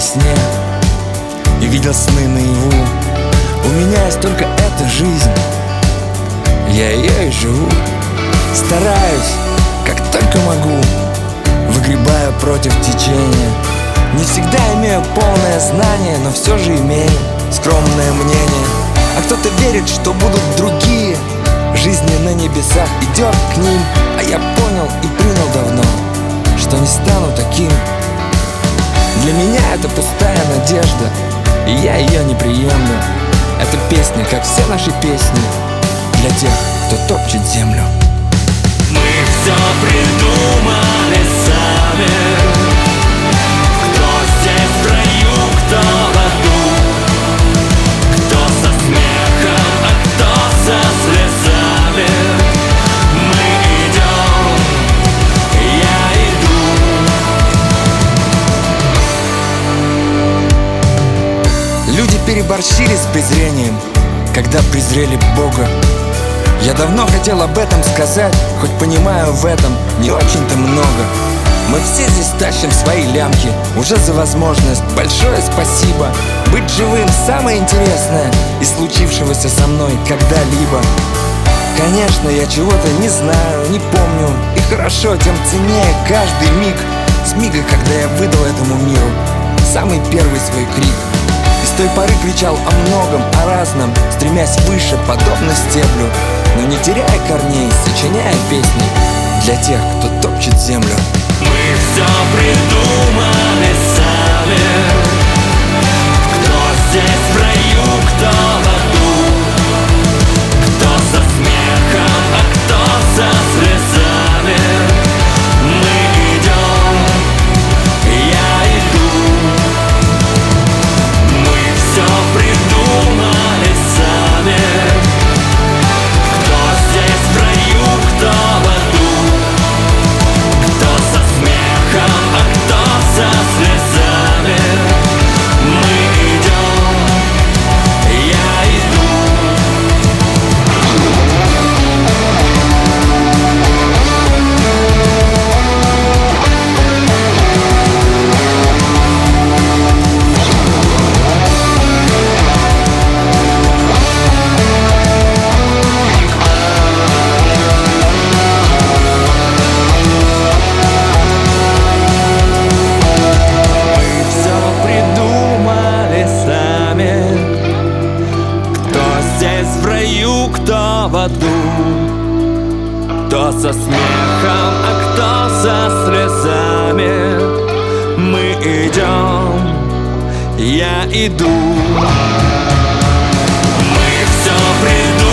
сне и видел сны наяву. У меня есть только эта жизнь, я ее и живу. Стараюсь, как только могу, выгребаю против течения. Не всегда имею полное знание, но все же имею скромное мнение. А кто-то верит, что будут другие. Жизнь на небесах идет к ним. А я понял и принял давно, что не стану таким. Для меня это пустая надежда, и я ее не приемлю. Эта песня, как все наши песни, для тех, кто топчет землю. Мы все придумали сами. Кто здесь в раю, кто в аду, кто со смехом, а кто со слезами. Мы идем, я иду. Люди переборщили с презрением, когда презрели Бога. Я давно хотел об этом сказать, хоть понимаю в этом не очень-то много. Мы все здесь тащим свои лямки, уже за возможность. Большое спасибо. Быть живым самое интересное из случившегося со мной когда-либо. Конечно, я чего-то не знаю, не помню, и хорошо, тем ценнее каждый миг. С мига, когда я выдал этому миру самый первый свой крик. И с той поры кричал о многом, о разном, стремясь выше, подобно стеблю, но не теряя корней, сочиняя песни для тех, кто топчет землю. Мы все придумали сами. Кто здесь в раю, кто в аду, кто со смехом, а кто со слезами. Мы идем, я иду. Мы все придумали сами. Кто здесь в раю, кто в аду, кто со смехом, а кто со слезами. Мы идем, я иду. В раю, кто в аду, кто со смехом, а кто со слезами. Мы идем, я иду. Мы все придумали.